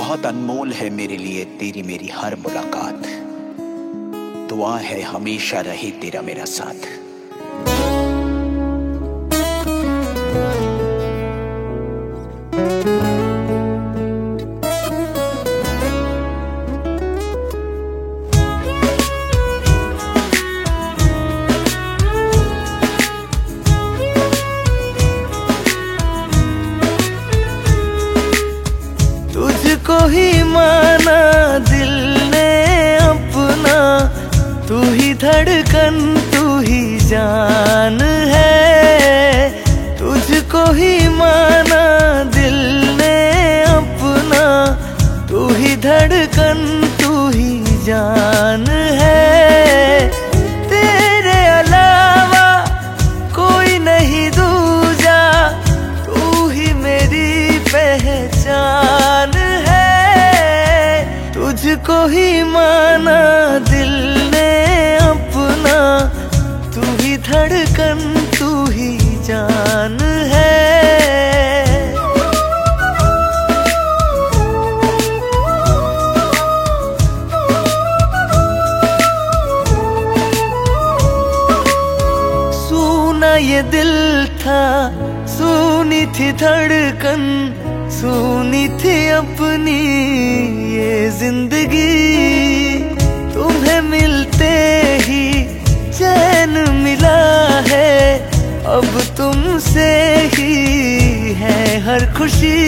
बहुत अनमोल है मेरे लिए तेरी मेरी हर मुलाकात। दुआ है हमेशा रहे तेरा मेरा साथ। तुझको ही माना दिल ने अपना, तू ही धड़कन तू ही जान है। तुझको ही माना दिल ने अपना, तू ही धड़कन तू ही जान है। तेरे अलावा कोई नहीं दूजा, तू ही मेरी पहचान है। तुझको ही माना दिल ने अपना, तू ही धड़कन तू ही जान है। सूना ये दिल था, सुनी थी धड़कन, सुनी थी अपनी ये जिंदगी। तुम्हें मिलते ही चैन मिला है, अब तुमसे ही है हर खुशी।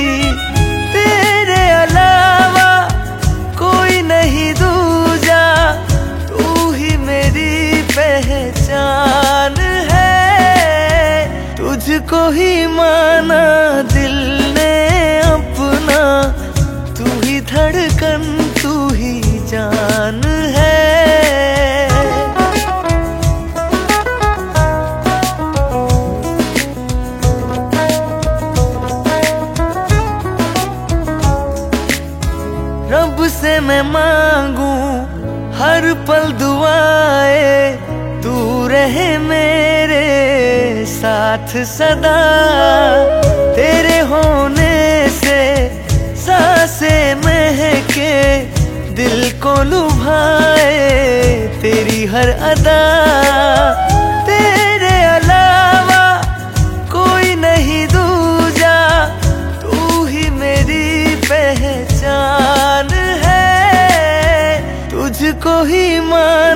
तेरे अलावा कोई नहीं दूजा, तू ही मेरी पहचान है। तुझको ही माना दिल ने अपना, तू ही धड़कन तू ही जान है। रब से मैं मांगू हर पल दुआएं, तू रहे मेरे साथ सदा। तेरे होने से सांसें महके, दिल को लुभाए तेरी हर अदा। तेरे अलावा कोई नहीं दूजा, तू ही मेरी पहचान है। तुझको ही मान